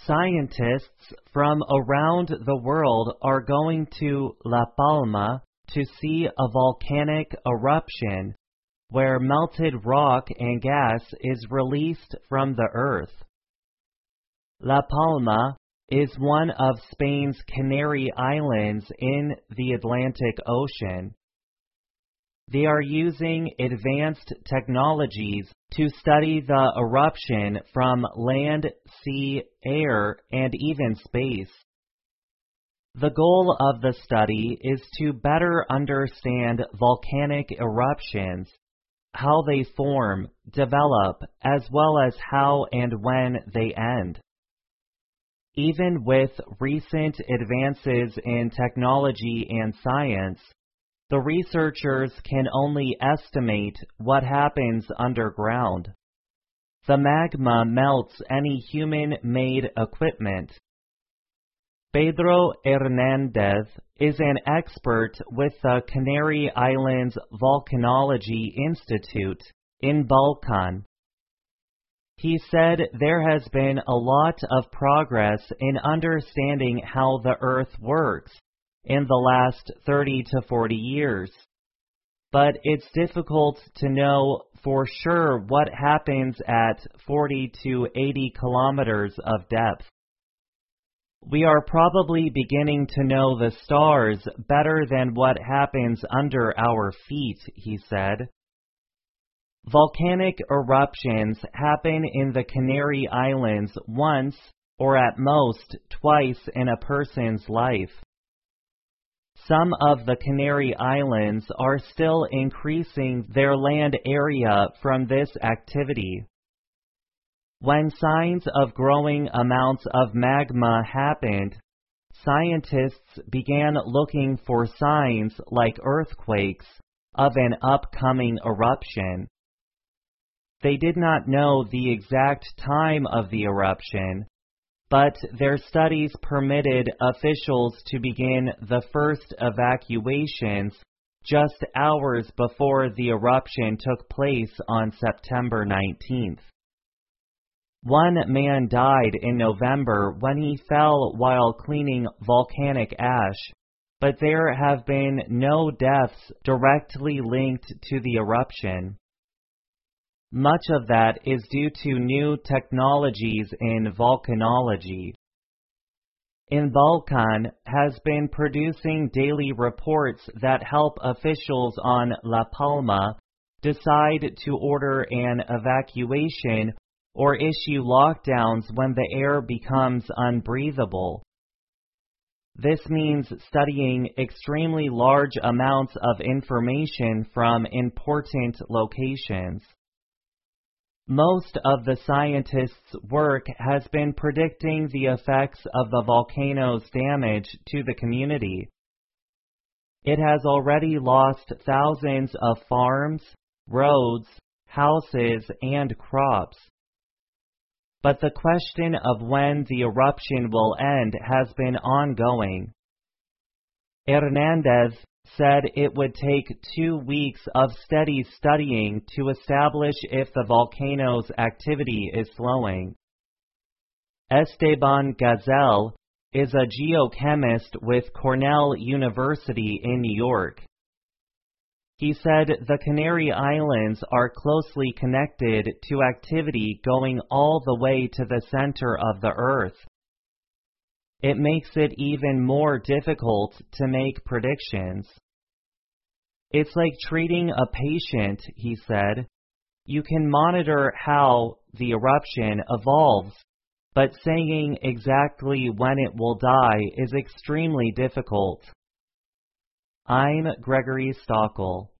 Scientists from around the world are going to La Palma to see a volcanic eruption where melted rock and gas is released from the earth. La Palma is one of Spain's Canary Islands in the Atlantic Ocean. They are using advanced technologies to study the eruption from land, sea, air, and even space. The goal of the study is to better understand volcanic eruptions, how they form, develop, as well as how and when they end. Even with recent advances in technology and science, the researchers can only estimate what happens underground. The magma melts any human-made equipment. Pedro Hernández is an expert with the Canary Islands Volcanology Institute in Balkan. He said there has been a lot of progress in understanding how the Earth works in the last 30 to 40 years, but it's difficult to know for sure what happens at 40 to 80 kilometers of depth. We are probably beginning to know the stars better than what happens under our feet, he said. Volcanic eruptions happen in the Canary Islands once, or at most twice in a person's life. Some of the Canary Islands are still increasing their land area from this activity. When signs of growing amounts of magma happened, scientists began looking for signs like earthquakes of an upcoming eruption. They did not know the exact time of the eruption, but their studies permitted officials to begin the first evacuations just hours before the eruption took place on September 19th. One man died in November when he fell while cleaning volcanic ash, but there have been no deaths directly linked to the eruption. Much of that is due to new technologies in volcanology. In Balkan has been producing daily reports that help officials on La Palma decide to order an evacuation or issue lockdowns when the air becomes unbreathable. This means studying extremely large amounts of information from important locations. Most of the scientists' work has been predicting the effects of the volcano's damage to the community. It has already lost thousands of farms, roads, houses, and crops. But the question of when the eruption will end has been ongoing. Hernández said it would take 2 weeks of steady studying to establish if the volcano's activity is slowing. Esteban Gazel is a geochemist with Cornell University in New York. He said the Canary Islands are closely connected to activity going all the way to the center of the Earth. It makes it even more difficult to make predictions. It's like treating a patient, he said. You can monitor how the eruption evolves, but saying exactly when it will die is extremely difficult. I'm Gregory Stockel.